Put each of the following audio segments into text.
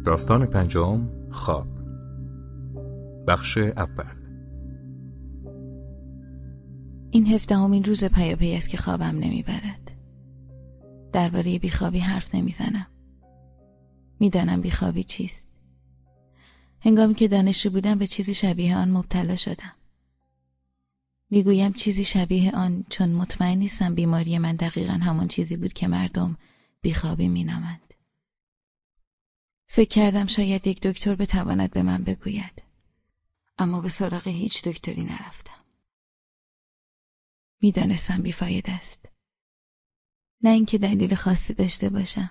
داستان پنجم، خواب. بخش اول. این 17مین روز پیاپی است که خوابم نمیبرد. درباره بیخوابی حرف نمیزنم. میدانم بیخوابی چیست. هنگامی که دانشجو بودم به چیزی شبیه آن مبتلا شدم. میگویم چیزی شبیه آن چون مطمئن نیستم بیماری من دقیقاً همان چیزی بود که مردم بیخوابی مینامند. فکر کردم شاید یک دکتر بتواند به من بگوید، اما به سراغ هیچ دکتری نرفتم. میدانستم بیفاید است. نه اینکه دلیل خاصی داشته باشم.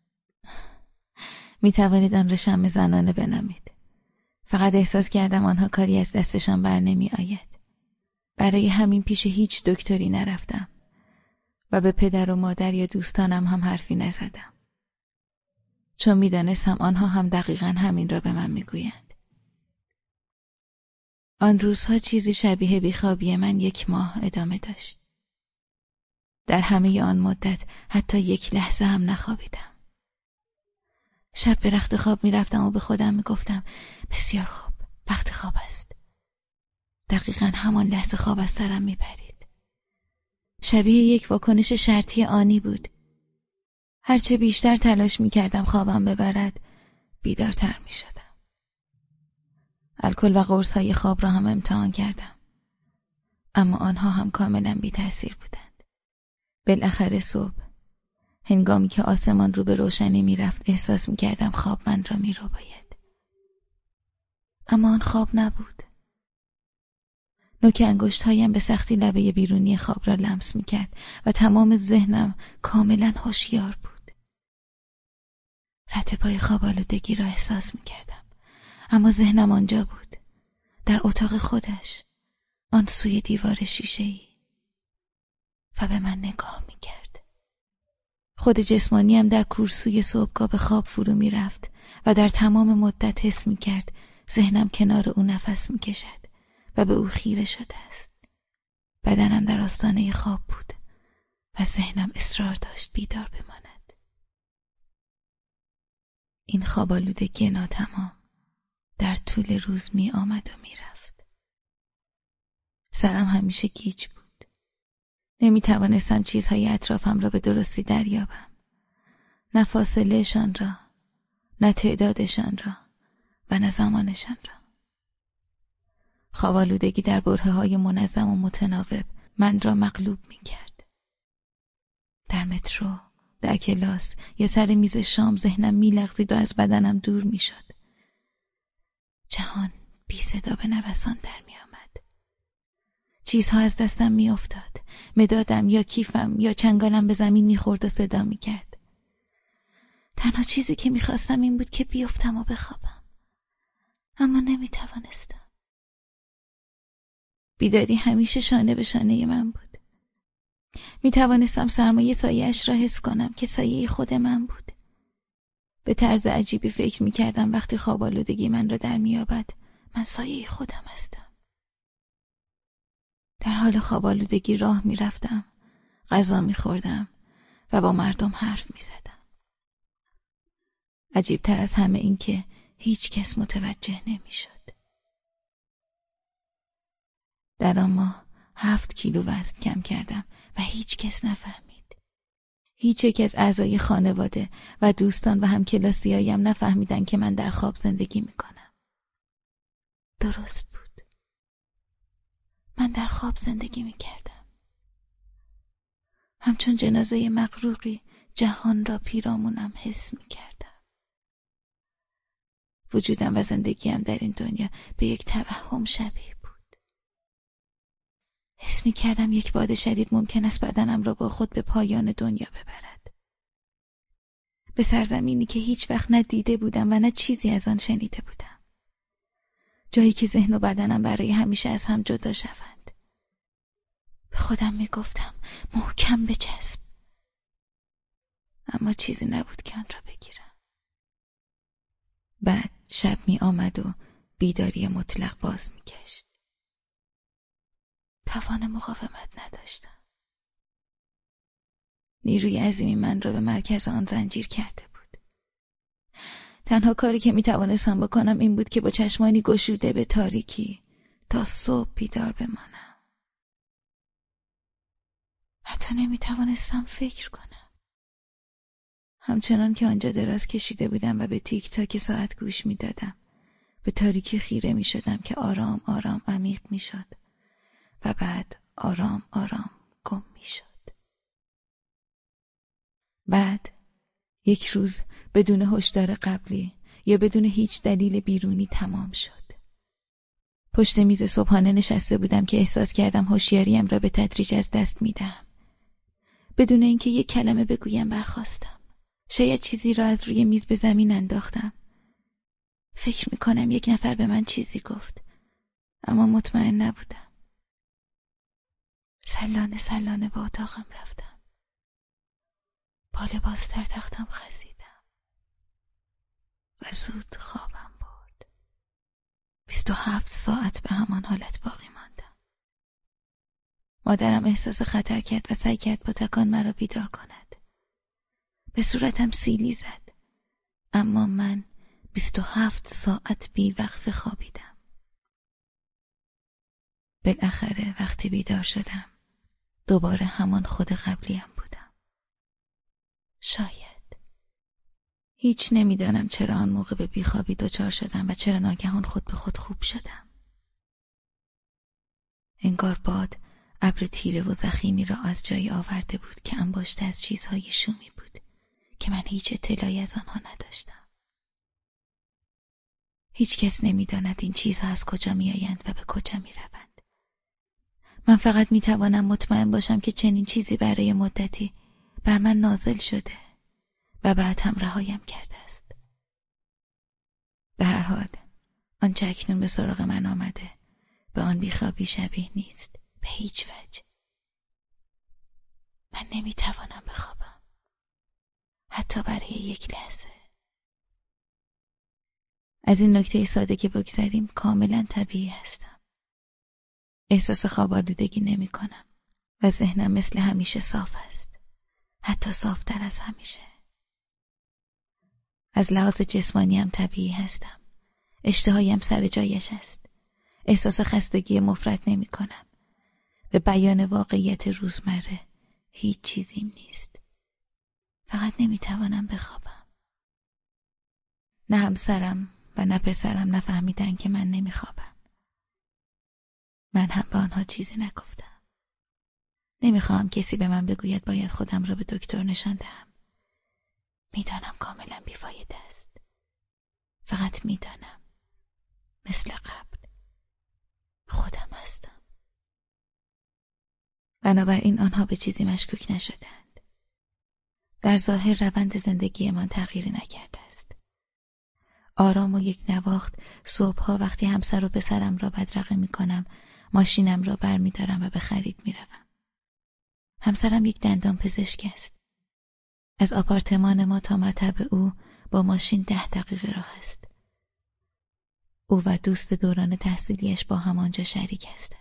میتوانید آن را شم زنانه بنامید. فقط احساس کردم آنها کاری از دستشان بر نمی آید. برای همین پیش هیچ دکتری نرفتم و به پدر و مادر یا دوستانم هم حرفی نزدم. چون میدانستم آنها هم دقیقاً همین را به من میگویند. آن روزها چیزی شبیه بیخوابی من 1 ماه ادامه داشت. در همه آن مدت حتی 1 لحظه هم نخوابیدم. شب به رخت خواب میرفتم و به خودم میگفتم بسیار خوب، وقت خواب است. دقیقاً همان لحظه خواب از سرم میپرید. شبیه یک واکنش شرطی آنی بود. هرچه بیشتر تلاش میکردم خوابم ببرد، بیدارتر میشدم. الکل و قرص‌های خواب را هم امتحان کردم، اما آنها هم کاملا بی تأثیر بودند. بالاخره صبح، هنگامی که آسمان رو به روشنی میرفت، احساس میکردم خواب من را میرباید. اما آن خواب نبود. نوک انگشت‌هایم به سختی لبه بیرونی خواب را لمس میکرد و تمام ذهنم کاملا هوشیار بود. رد پای خواب آلودگی را احساس میکردم، اما ذهنم آنجا بود، در اتاق خودش، آن سوی دیوار شیشه‌ای، و به من نگاه میکرد. خود جسمانیم در کورسوی صبحگاه به خواب فرو میرفت و در تمام مدت حس میکرد ذهنم کنار او نفس میکشد و به او خیره شده است. بدنم در آستانه خواب بود و ذهنم اصرار داشت بیدار بماند. این خواب آلودگی ناتمام در طول روز می آمد و می رفت. سرم همیشه گیج بود. نمی توانستم چیزهای اطرافم را به درستی دریابم. نه فاصلهشان را، نه تعدادشان را و نه زمانشان را. خواب آلودگی در برهه‌های منظم و متناوب من را مغلوب می کرد. در مترو، در کلاس یا سر میز شام ذهنم میلغزید و از بدنم دور میشد. جهان بی صدا به نوسان در می آمد. چیزها از دستم می افتاد. مدادم یا کیفم یا چنگالم به زمین می خورد و صدا می کرد. تنها چیزی که می خواستم این بود که بیفتم و بخوابم. اما نمی توانستم. بیداری همیشه شانه به شانه من بود. می توانستم سرمایه سایه‌اش را حس کنم که سایه خود من بود. به طرز عجیبی فکر می کردم وقتی خواب آلودگی من را در می یابد، من سایه خودم هستم. در حال خواب آلودگی راه می رفتم، غذا می خوردم و با مردم حرف می زدم. عجیبتر از همه این که هیچ کس متوجه نمی شد. در آن ماه 7 کیلو وزن کم کردم و هیچ کس نفهمید. هیچ یک از اعضای خانواده و دوستان و همکلاسی‌هایم نفهمیدن که من در خواب زندگی میکنم. درست بود. من در خواب زندگی میکردم. همچون جنازه مغروقی جهان را پیرامونم حس میکردم. وجودم و زندگیم در این دنیا به یک توهم شبیه بود. حس می‌کردم یک باد شدید ممکن است بدنم را با خود به پایان دنیا ببرد. به سرزمینی که هیچ وقت نه دیده بودم و نه چیزی از آن شنیده بودم. جایی که ذهن و بدنم برای همیشه از هم جدا شوند. به خودم میگفتم محکم بچسب. اما چیزی نبود که آن را بگیرم. بعد شب می آمد و بیداری مطلق باز می گشت. توان مقاومت نداشتم. نیروی عظیمی من را به مرکز آن زنجیر کرده بود. تنها کاری که میتوانستم بکنم این بود که با چشمانی گشوده به تاریکی تا صبح بیدار بمانم. حتی نمیتوانستم فکر کنم. همچنان که آنجا دراز کشیده بودم و به تیک تاک ساعت گوش میدادم، به تاریکی خیره میشدم که آرام آرام عمیق میشد و بعد آرام آرام گم میشد. بعد یک روز بدون هشدار قبلی یا بدون هیچ دلیل بیرونی تمام شد. پشت میز صبحانه نشسته بودم که احساس کردم هوشیاریم را به تدریج از دست میدم. بدون اینکه یک کلمه بگویم برخاستم. شاید چیزی را از روی میز به زمین انداختم. فکر میکنم یک نفر به من چیزی گفت، اما مطمئن نبودم. سلانه سلانه به اتاقم رفتم. با لباس در تختم خزیدم و زود خوابم برد. 27 ساعت به همان حالت باقی ماندم. مادرم احساس خطر کرد و سعی کرد با تکان مرا بیدار کند. به صورتم سیلی زد، اما من 27 ساعت بی‌وقفه خوابیدم. بالاخره وقتی بیدار شدم دوباره همان خود قبلیم بودم. شاید. هیچ نمیدانم چرا آن موقع به بیخوابی دچار شدم و چرا ناگهان خود به خود خوب شدم. انگار باد ابر تیره و ضخیمی را از جایی آورده بود که انباشته از چیزهای شومی بود که من هیچ اطلاعی از آنها نداشتم. هیچ کس نمی‌داند این چیزها از کجا می‌آیند و به کجا می‌روند. من فقط می‌توانم مطمئن باشم که چنین چیزی برای مدتی بر من نازل شده و بعد هم رهایم کرده است. به هر حال آنچه اکنون به سراغ من آمده به آن بیخوابی شبیه نیست، به هیچ وجه. من نمی‌توانم بخوابم، حتی برای یک لحظه. از این نکته ساده که بگذریم کاملا طبیعی هستم. احساس خواب آلودگی نمی کنم و ذهنم مثل همیشه صاف است، حتی صافتر از همیشه. از لحاظ جسمانی هم طبیعی هستم. اشتهایم سر جایش است. احساس خستگی مفرط نمی کنم. به بیان واقعیت روزمره هیچ چیزیم نیست. فقط نمی توانم بخوابم. نه همسرم و نه پسرم نفهمیدن که من نمیخوابم. من هم به آنها چیزی نگفتم. نمیخواهم کسی به من بگوید باید خودم را به دکتر نشان دهم. میدانم کاملا بیفایده است. فقط میدانم مثل قبل خودم هستم. بنابراین آنها به چیزی مشکوک نشدند. در ظاهر روند زندگیمان تغییری نکرده است. آرام و یک نواخت صبحها وقتی همسر و پسرم را بدرقه می کنم، ماشینم را بر می دارم و به خرید می روم. همسرم یک دندان پزشک است. از آپارتمان ما تا مطب او با ماشین 10 دقیقه راه است. او و دوست دوران تحصیلیش با هم آنجا شریک هستند.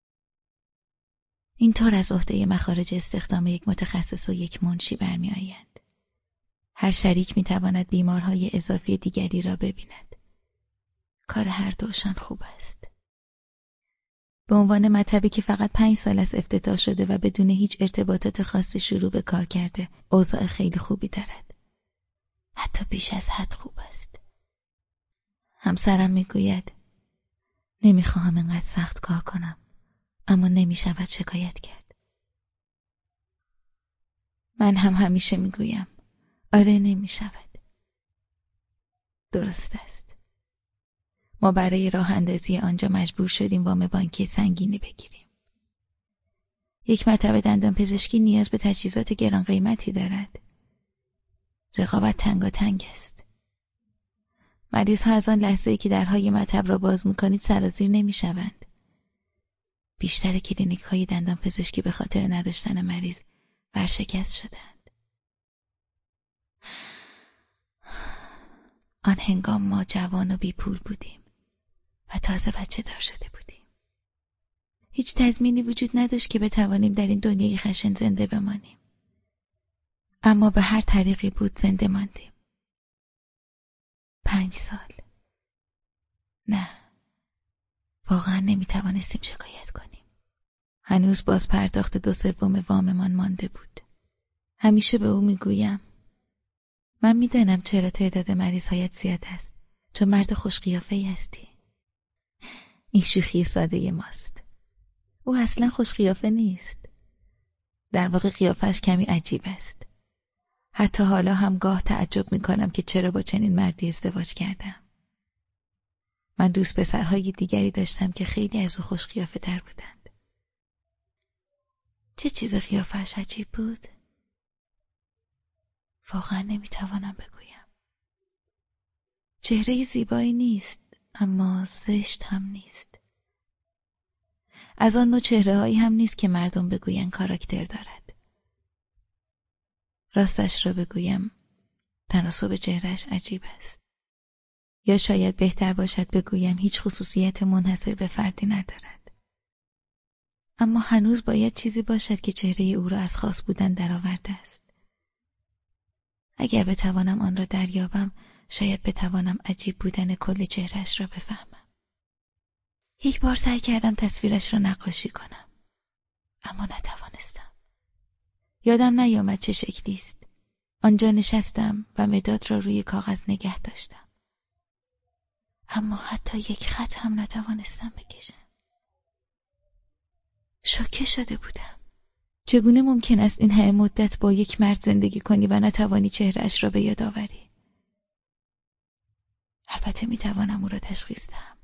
اینطور از عهده مخارج استخدام یک متخصص و یک منشی برمی آیند. هر شریک می تواند بیمارهای اضافی دیگری را ببیند. کار هر دوشان خوب است. به عنوان مطبی که فقط 5 سال از افتتاح شده و بدون هیچ ارتباطات خاصی شروع به کار کرده، اوضاع خیلی خوبی دارد. حتی بیش از حد خوب است. همسرم میگوید نمیخواهم اینقدر سخت کار کنم، اما نمیشود شکایت کرد. من هم همیشه میگویم آره نمیشود. درست است. ما برای راه اندازی آنجا مجبور شدیم وام بانکی سنگینی بگیریم. یک مطب دندان پزشکی نیاز به تجهیزات گران قیمتی دارد. رقابت تنگاتنگ است. مریضها از آن لحظه‌ای که درهای مطب را باز می‌کنید سرازیر نمی‌شوند. بیشتر کلینیک‌های دندان پزشکی به خاطر نداشتن مریض ورشکست شدند. آن هنگام ما جوان و بی پول بودیم و تازه بچه دار شده بودیم. هیچ تضمینی وجود نداشت که بتوانیم در این دنیای خشن زنده بمانیم. اما به هر طریقی بود زنده ماندیم. 5 سال. نه، واقعا نمیتوانستیم شکایت کنیم. هنوز باز پرداخت 2/3 واممان مانده بود. همیشه به او میگویم من میدانم چرا تعداد مریضهایت زیاد است، چون مرد خوش قیافه‌ای هستی. این شوخی ساده ماست. او اصلا خوش قیافه نیست. در واقع قیافش کمی عجیب است. حتی حالا هم گاه تعجب میکنم که چرا با چنین مردی ازدواج کردم. من دوست پسرهای دیگری داشتم که خیلی از او خوش قیافه تر بودند. چه چیز قیافش عجیب بود؟ واقعا نمیتوانم بگویم. چهره زیبایی نیست، اما زشت هم نیست. از آن نوع چهره‌هایی هم نیست که مردم بگویند کاراکتر دارد. راستش را بگویم، تناسب چهرهش عجیب است. یا شاید بهتر باشد بگویم هیچ خصوصیت منحصر به فردی ندارد. اما هنوز باید چیزی باشد که چهره او را از خاص بودن درآورده است. اگر بتوانم آن را دریابم، شاید بتوانم عجیب بودن کل چهرهش را بفهمم. یک بار سعی کردم تصویرش را نقاشی کنم، اما نتوانستم. یادم نیامد چه شکلی است. آنجا نشستم و مداد را روی کاغذ نگه داشتم. اما حتی یک خط هم نتوانستم بکشم. شوکه شده بودم. چگونه ممکن است این همه مدت با یک مرد زندگی کنی و نتوانی چهره‌اش را به یاد آوری؟ البته میتوانم او را تشخیص دهم.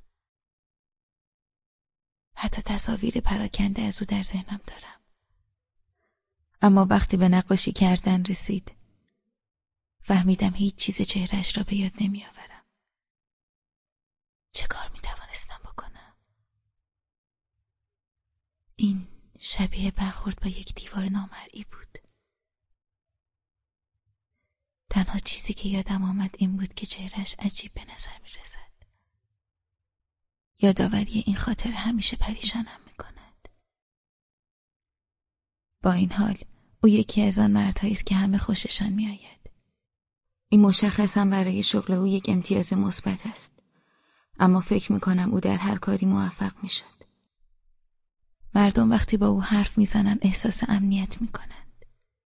حتی تصاویر پراکنده از او در ذهنم دارم. اما وقتی به نقاشی کردن رسید، فهمیدم هیچ چیز چهره‌اش را به یاد نمیآورم. چه کار میتوانستم بکنم؟ این شبیه برخورد با یک دیوار نامرئی بود. تنها چیزی که یادم آمد این بود که چهرهش عجیب به نظر می رسد. یادآوری این خاطر همیشه پریشانم می کند. با این حال او یکی از آن مردهایی است که همه خوششان می آید. این مشخصاً برای شغل او یک امتیاز مثبت است. اما فکر می کنم او در هر کاری موفق می شد. مردم وقتی با او حرف می زنن احساس امنیت می کنند.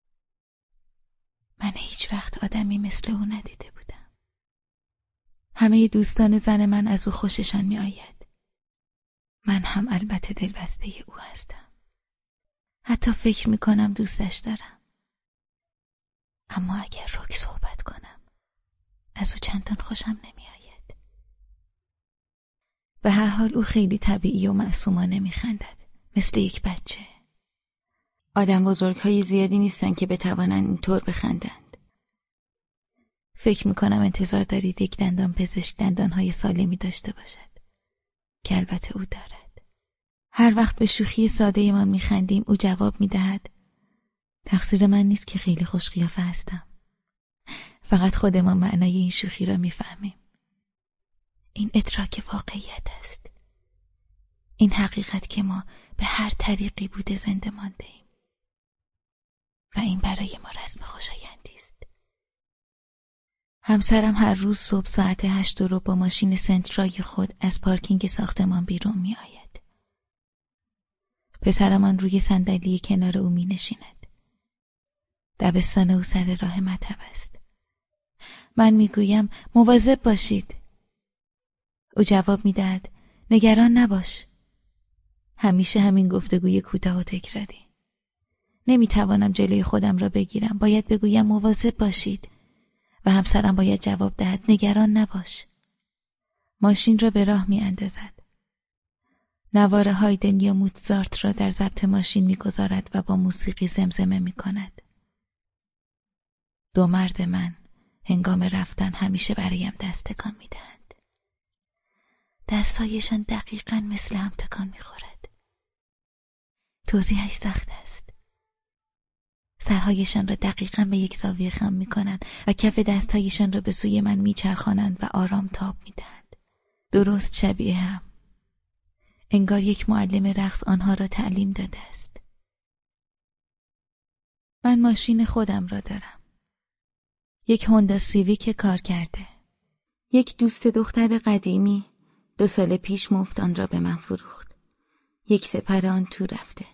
من هیچ وقت آدمی مثل او ندیده بودم. همه دوستان زن من از او خوششان می آید. من هم البته دلبسته او هستم. حتی فکر می کنم دوستش دارم. اما اگر رک صحبت کنم از او چندان خوشم نمی آید. به هر حال او خیلی طبیعی و معصومانه می خندد، مثل یک بچه. آدم بزرگهای زیادی نیستن که بتوانند اینطور بخندند. فکر میکنم انتظار دارید یک دندان پزشک دندانهای سالمی داشته باشد، که البته او دارد. هر وقت به شوخی ساده من میخندیم او جواب میدهد تقصیر من نیست که خیلی خوش قیافه هستم. فقط خود ما معنای این شوخی را میفهمیم. این ادراک واقعیت است. این حقیقت که ما به هر طریقی بوده زنده مانده ایم. و این برای ما رسم خوشایندی است. همسرم هر روز صبح ساعت 8 با ماشین سنترای خود از پارکینگ ساختمان بیرون می آید. پسرمان روی صندلی کنار او می نشیند. دبستان او سر راه مطب است. من می گویم مواظب باشید. او جواب می دهد نگران نباش. همیشه همین گفتگوی کوتاه و تکراری. نمی توانم جلوی خودم را بگیرم. باید بگویم مواظب باشید و همسرم باید جواب دهد نگران نباش. ماشین را به راه می اندازد. نوار هایدن یا موتزارت را در ضبط ماشین می گذارد و با موسیقی زمزمه می کند. دو مرد من هنگام رفتن همیشه برایم دست تکان می دهند. دستهایشان دقیقاً مثل هم تکان می خورد. توضیحش سخت است. سرهایشان را دقیقاً به یک زاویه خم می کنند و کف دستهایشان را به سوی من می چرخانند و آرام تاب می دهند. درست شبیه هم. انگار یک معلم رقص آنها را تعلیم داده است. من ماشین خودم را دارم. یک هوندا سیویک کار کرده. یک دوست دختر قدیمی 2 سال پیش مفت آن را به من فروخت. 1 سپر آن تو رفته.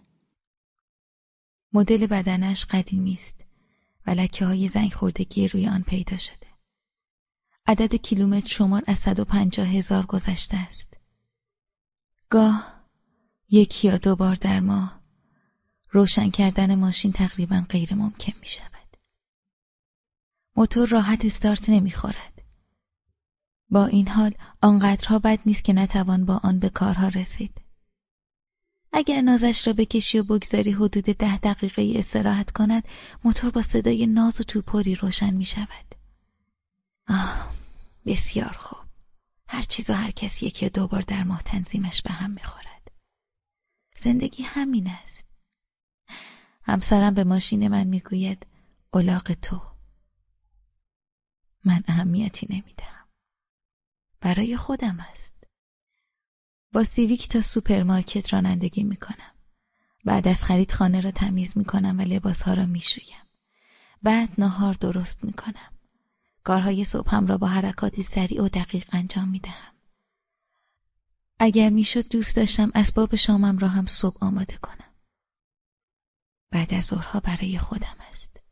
مدل بدنش قدیمی است و لکه‌های زنگ خوردگی روی آن پیدا شده. عدد کیلومتر شمار از 150,000 گذشته است. گاه 1 یا 2 بار در ماه روشن کردن ماشین تقریباً غیر ممکن می شود. موتور راحت استارت نمی خورد. با این حال آنقدرها بد نیست که نتوان با آن به کارها رسید. اگر نازش را بکشی و بگذاری حدود 10 دقیقه استراحت کند، موتور با صدای ناز و توپری روشن می شود. بسیار خوب. هر چیز و هر کس 1 یا 2 بار در ماه تنظیمش به هم می خورد. زندگی همین است. همسرم به ماشین من می گوید الاغ تو. من اهمیتی نمی دهم. برای خودم است. با سیویک تا سوپرمارکت رانندگی می کنم. بعد از خرید خانه را تمیز می کنم و لباسها را می شویم. بعد ناهار درست می کنم. کارهای صبحم را با حرکاتی سریع و دقیق انجام می دهم. اگر می شد دوست داشتم اسباب شامم را هم صبح آماده کنم. بعد از ظهرها برای خودم است.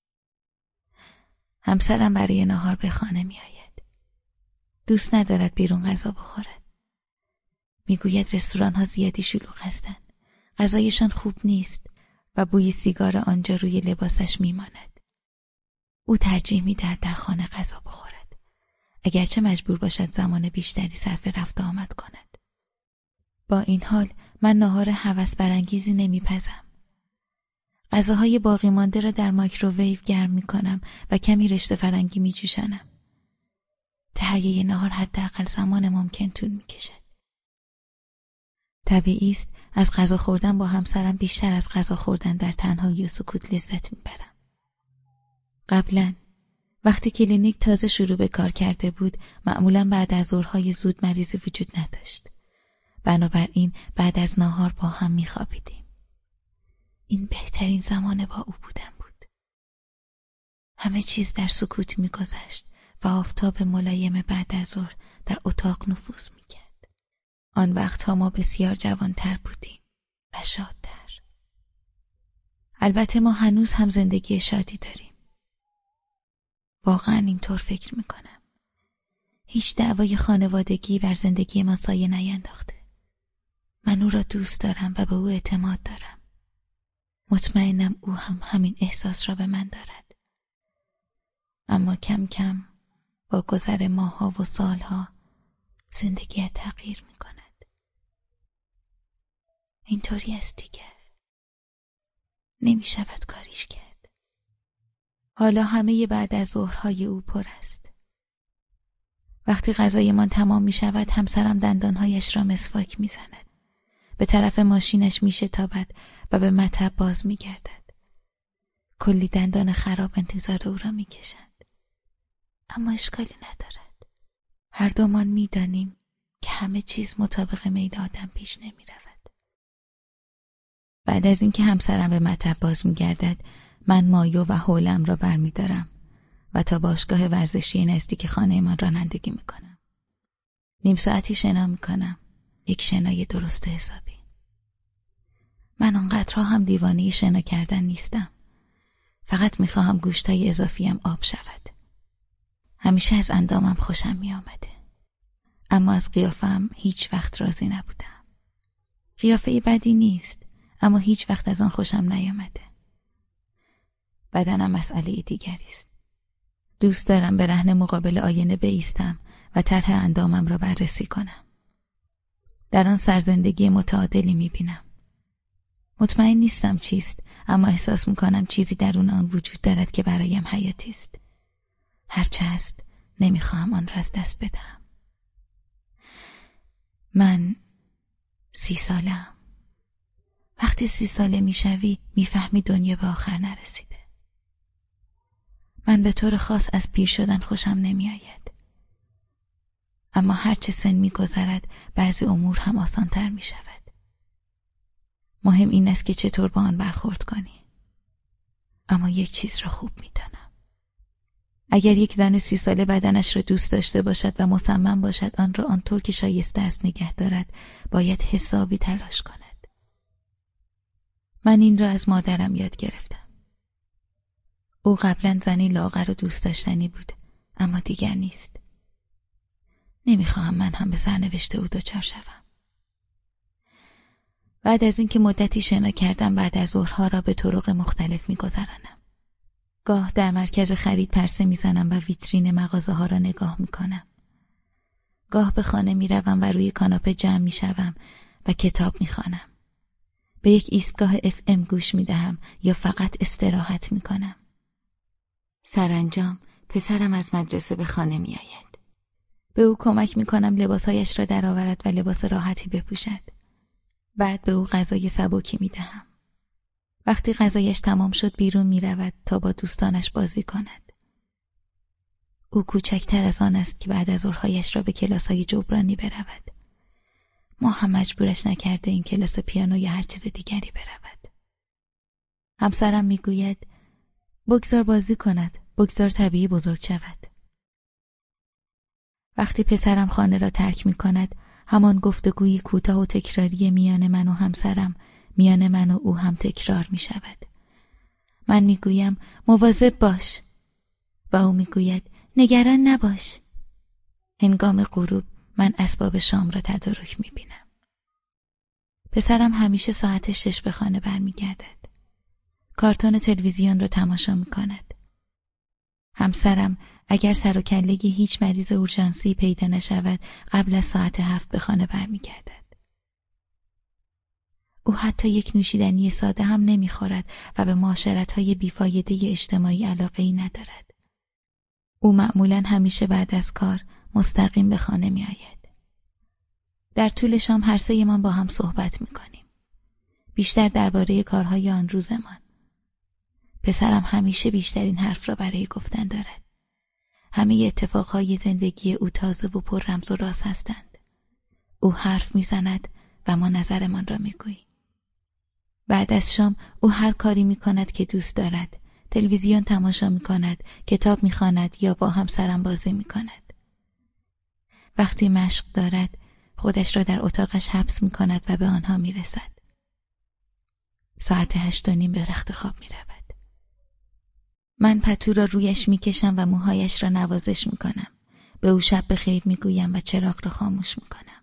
همسرم برای ناهار به خانه می آید. دوست ندارد بیرون غذا بخورد. میگوید رستوران‌ها زیادی شلوغ هستند. غذایشان خوب نیست و بوی سیگار آنجا روی لباسش میماند. او ترجیح میدهد در خانه غذا بخورد، اگرچه مجبور باشد زمان بیشتری صرف رفت و آمد کند. با این حال من ناهار هوس برانگیزی نمیپزم. غذاهای باقی مانده را در مایکروویو گرم میکنم و کمی رشته فرنگی میجوشانم. تهیه ناهار حداقل زمان ممکن طول میکشد. طبیعی است از غذا خوردن با همسرم بیشتر از غذا خوردن در تنهایی و سکوت لذت میبرم. قبلا وقتی کلینیک تازه شروع به کار کرده بود، معمولا بعد از ظهرهای زود مریضی وجود نداشت. بنابراین بعد از ناهار با هم میخوابیدیم. این بهترین زمان با او بودن بود. همه چیز در سکوت میگذشت و آفتاب ملایم بعد از ظهر در اتاق نفوذ میکرد. آن وقتها ما بسیار جوانتر بودیم و شادتر. البته ما هنوز هم زندگی شادی داریم. واقعا اینطور فکر میکنم. هیچ دعوای خانوادگی بر زندگی ما سایه نینداخته. من او را دوست دارم و به او اعتماد دارم. مطمئنم او هم همین احساس را به من دارد. اما کم کم با گذر ماه‌ها و سالها زندگی تغییر میکند. اینطوری است دیگر. نمی شود کاریش کرد. حالا همه بعد از ظهرهای او پر است. وقتی غذایمان تمام می شود همسرم دندانهایش را مسواک می زند. به طرف ماشینش می شتابد و به مطب باز می گردد. کلی دندان خراب انتظار او را می کشند. اما اشکالی ندارد. هر دومان می دانیم که همه چیز مطابق میل آدم پیش نمی رود. بعد از اینکه همسرم به مطب باز می‌گردد، من مایو و حولم را برمی‌دارم و تا باشگاه ورزشی نزدیک خانه‌مان رانندگی می‌کنم. 1/2 ساعتی شنا می‌کنم. یک شنای درست و حسابی. من آنقدرها هم دیوانه شنا کردن نیستم. فقط می‌خواهم گوشت‌های اضافیم آب شود. همیشه از اندامم خوشم می‌آمده. اما از قیافه‌ام هیچ وقت راضی نبودم. قیافه بدی نیست. اما هیچ وقت از آن خوشم نیامده. بدنم مسئله دیگری است. دوست دارم به رهن مقابل آینه بایستم و طرح اندامم را بررسی کنم. در آن سرزندگی متعادلی میبینم. مطمئن نیستم چیست، اما احساس میکنم چیزی درون آن وجود دارد که برایم حیاتی است. هرچه است نمیخواهم آن را از دست بدهم. من 30 ساله‌ام. وقتی 30 ساله میشوی میفهمی دنیا به آخر نرسیده. من به طور خاص از پیر شدن خوشم نمیآید. اما هرچه سن میگذرد بعضی امور هم آسانتر میشود. مهم این است که چطور با آن برخورد کنی. اما یک چیز را خوب میدانم. اگر یک زن 30 ساله بدنش را دوست داشته باشد و مصمم باشد آن را آنطور که شایسته است نگه دارد، باید حسابی تلاش کند. من این را از مادرم یاد گرفتم. او قبلا زنی لاغر و دوست داشتنی بود، اما دیگر نیست. نمیخواهم من هم به سرنوشت او دچار شوم. بعد از اینکه مدتی شنا کردم، بعد از ظهرها را به طرق مختلف می‌گذرانم. گاه در مرکز خرید پرسه میزنم و ویترین مغازه ها را نگاه میکنم. گاه به خانه میروم و روی کاناپه جمع میشوم و کتاب میخوانم. به یک ایستگاه FM گوش میدهم یا فقط استراحت میکنم. سرانجام پسرم از مدرسه به خانه میآید. به او کمک میکنم لباسهایش را درآورد و لباس راحتی بپوشد. بعد به او غذای سبکی میدهم. وقتی غذایش تمام شد بیرون میرود تا با دوستانش بازی کند. او کوچکتر از آن است که بعد از ظهرهایش را به کلاس‌های جبرانی برود. ما هم مجبورش نکرده این کلاس پیانو یا هر چیز دیگری برود. همسرم میگوید بگذار بازی کند، بگذار طبیعی بزرگ شود. وقتی پسرم خانه را ترک میکند، همان گفتگوی کوتاه و تکراری میان من و همسرم، میان من و او هم تکرار می شود. من می گویم مواظب باش و او می گوید نگران نباش. هنگام غروب من اسباب شام را تدارک می بینم. پسرم همیشه ساعت 6 به خانه برمی گردد. کارتون تلویزیون را تماشا می کند. همسرم اگر سر و کله هیچ مریض اورژانسی پیدا نشود قبل از ساعت 7 به خانه برمی گردد. او حتی یک نوشیدنی ساده هم نمیخورد و به معاشرت‌های بیفایده اجتماعی علاقه‌ای ندارد. او معمولاً همیشه بعد از کار مستقیم به خانه میآید. در طول شام هر سه‌مان با هم صحبت میکنیم. بیشتر درباره کارهای آن روزمان. پسرم همیشه بیشترین حرف را برای گفتن دارد. همه اتفاقهای زندگی او تازه و پر رمز و راز هستند. او حرف میزند و ما نظرمان را میگوییم. بعد از شام او هر کاری میکند که دوست دارد. تلویزیون تماشا میکند، کتاب میخواند یا با همسرم بازی میکند. وقتی مشق دارد، خودش را در اتاقش حبس میکند و به آنها میرسد. ساعت 8:30 به رخت خواب میرود. من پتو را رویش میکشم و موهایش را نوازش میکنم. به او شب بخیر میگویم و چراغ را خاموش میکنم.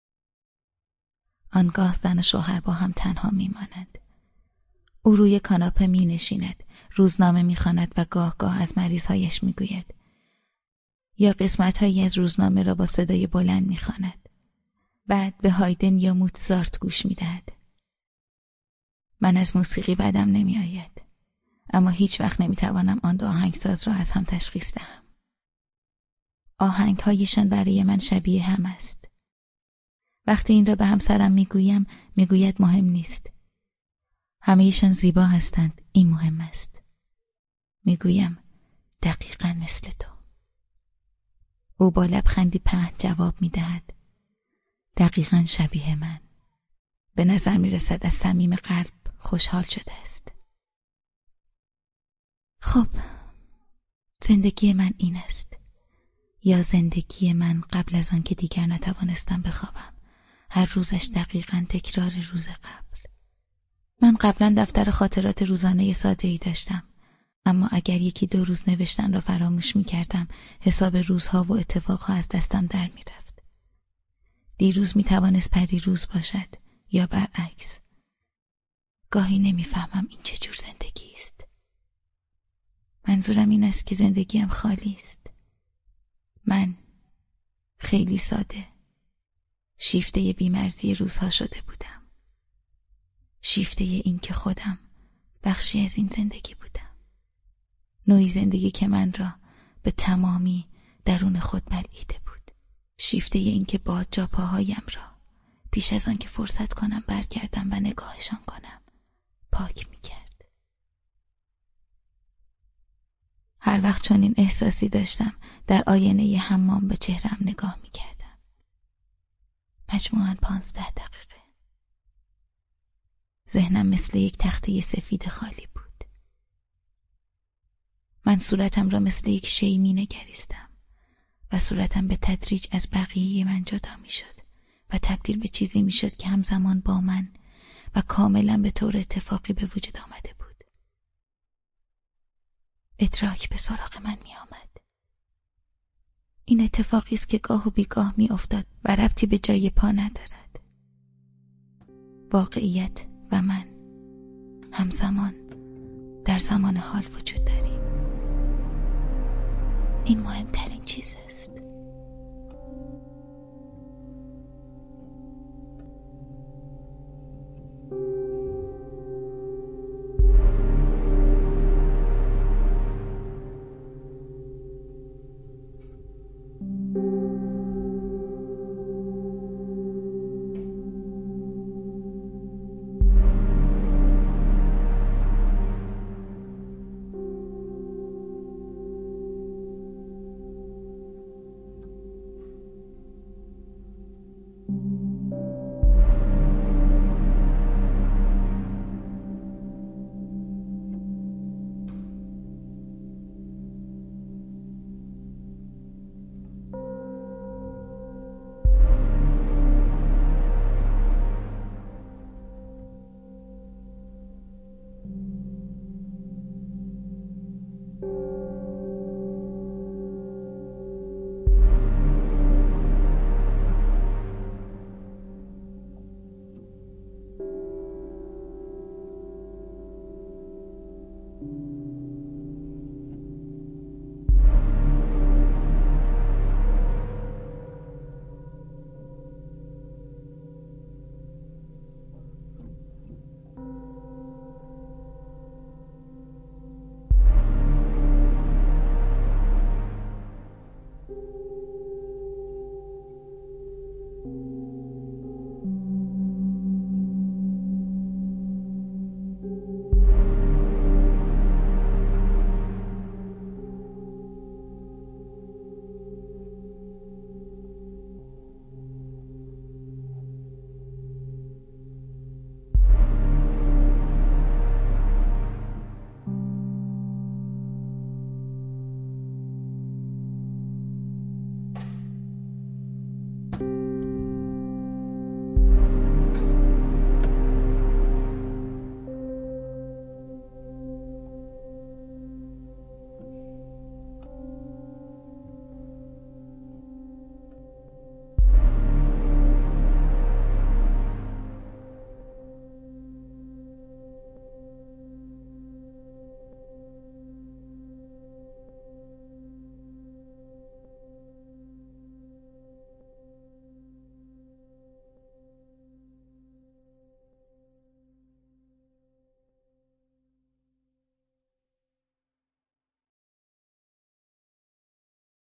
آنگاه زن و شوهر با هم تنها میمانند. او روی کاناپه مینشیند، روزنامه میخواند و گاه از مریضهایش میگوید یا قسمت‌هایی از روزنامه را با صدای بلند میخواند. بعد به هایدن یا موتزارت گوش میدهد. من از موسیقی بدم نمیآید، اما هیچ وقت نمیتوانم آن دو آهنگساز را از هم تشخیص دهم. آهنگهایشان برای من شبیه هم است. وقتی این را به همسرم میگویم، میگوید مهم نیست. همه‌شان زیبا هستند، این مهم است. میگویم دقیقاً مثل تو. او با لبخندی پهن جواب میدهد دقیقاً شبیه من. به نظر میرسد از صمیم قلب خوشحال شده است. خب، زندگی من این است. یا زندگی من قبل از آن که دیگر نتوانستم بخوابم. هر روزش دقیقاً تکرار روز قبل. من قبلا دفتر خاطرات روزانه ساده‌ای داشتم، اما اگر 1-2 روز نوشتن را فراموش می‌کردم، حساب روزها و اتفاقها از دستم در می‌رفت. دیروز می‌توانست پریروز باشد یا برعکس. گاهی نمی‌فهمم این چه جور زندگی است. منظورم این است که زندگیم خالی است. من خیلی ساده، شیفته بی‌مرزی روزها شده بودم. شیفته این که خودم بخشی از این زندگی بودم. نوعی زندگی که من را به تمامی درون خود بلعیده بود. شیفته این که باد جا پاهایم را پیش از آن که فرصت کنم برگردم و نگاهشان کنم پاک می‌کرد. هر وقت چنین احساسی داشتم در آینه حمام به چهره‌ام نگاه می‌کردم. مجموعاً 15 دقیقه. ذهنم مثل یک تخته سفید خالی بود. من من صورتم را مثل یک شی می نگریستم و صورتم به تدریج از بقیه من جدا می شد و تبدیل به چیزی می شد که همزمان با من و کاملا به طور اتفاقی به وجود آمده بود. ادراک به سراغ من می آمد. این اتفاقی است که گاه و بیگاه می افتاد و ربطی به جای پا ندارد. واقعیت و من همزمان در زمان حال وجود داریم. این مهمترین چیز است.